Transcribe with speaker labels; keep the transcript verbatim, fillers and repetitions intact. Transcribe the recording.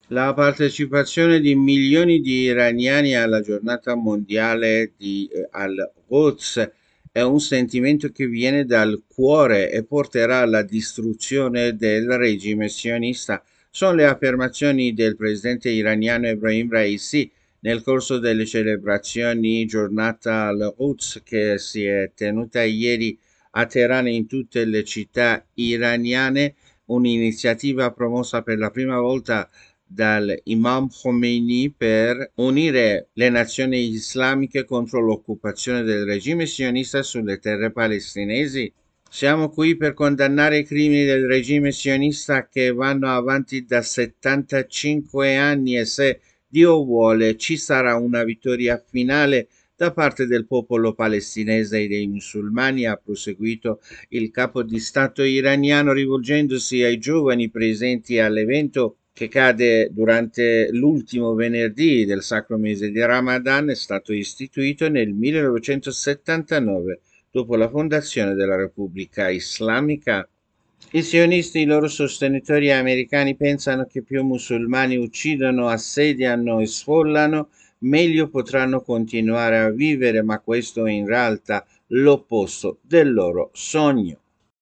Speaker 1: La partecipazione di milioni di iraniani alla giornata mondiale di, eh, al-Quds è un sentimento che viene dal cuore e porterà alla distruzione del regime sionista. Sono le affermazioni del presidente iraniano Ebrahim Raisi nel corso delle celebrazioni giornata al-Quds che si è tenuta ieri a Teheran e in tutte le città iraniane, un'iniziativa promossa per la prima volta dall'Imam Khomeini per unire le nazioni islamiche contro l'occupazione del regime sionista sulle terre palestinesi. Siamo qui per condannare i crimini del regime sionista che vanno avanti da settantacinque anni e se Dio vuole ci sarà una vittoria finale da parte del popolo palestinese e dei musulmani, ha proseguito il capo di Stato iraniano rivolgendosi ai giovani presenti all'evento che cade durante l'ultimo venerdì del sacro mese di Ramadan. È stato istituito nel millenovecentosettantanove, dopo la fondazione della Repubblica Islamica. I sionisti, i loro sostenitori americani, pensano che più musulmani uccidono, assediano e sfollano, meglio potranno continuare a vivere, ma questo è in realtà l'opposto del loro sogno.